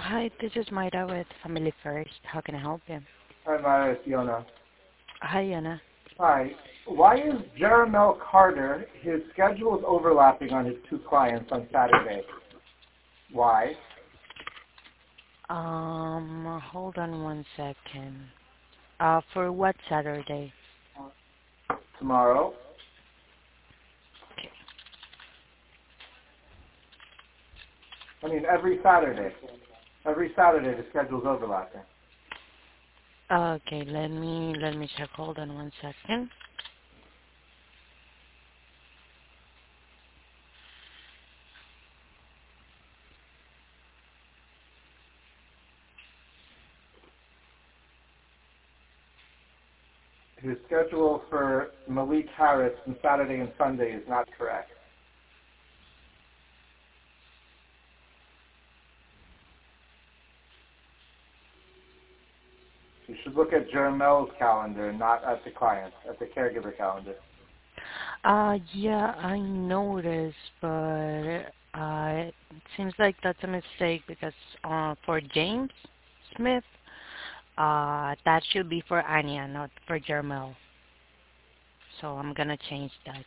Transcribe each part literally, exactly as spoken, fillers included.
Hi, this is Maida with Family First. How can I help you? Hi, Myra. It's Yona. Hi, Anna. Hi. Why is Jeremel Carter, his schedule is overlapping on his two clients on Saturday? Why? Um, hold on one second. Uh, for what Saturday? Tomorrow? I mean, every Saturday. Every Saturday the schedule's overlapping. Okay, let me let me check. Hold on one second. His schedule for Malik Harris on Saturday and Sunday is not correct. You should look at Jeremel's calendar, not at the client's, at the caregiver calendar. Uh, yeah, I noticed, but uh, it seems like that's a mistake because uh, for James Smith, uh, that should be for Anya, not for Jermel. So I'm gonna change that.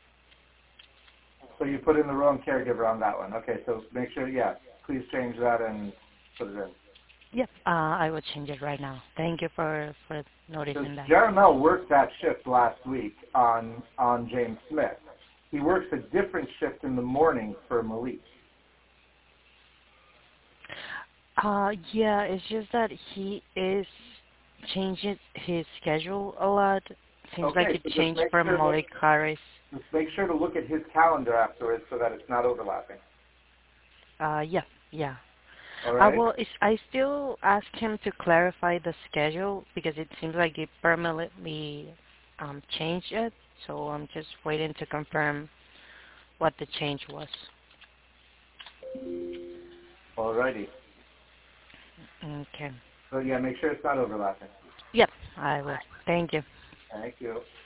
So you put in the wrong caregiver on that one. Okay, so make sure, yeah, please change that and put it in. Yep. Uh, I will change it right now. Thank you for for Because noticing that. Jeremel worked that shift last week on on James Smith. He works a different shift in the morning for Malik. Uh, yeah, it's just that he is changing his schedule a lot. Seems like Okay, it so just changed make from sure that Malik Harris. just make sure to look at his calendar afterwards so that it's not overlapping. Uh, yeah, yeah. All Uh, right? well, it's, I still asked him to clarify the schedule because it seems like he permanently um, changed it. So I'm just waiting to confirm what the change was. All righty. Okay. So yeah, make sure it's not overlapping. Yep, I will. Thank you. Thank you.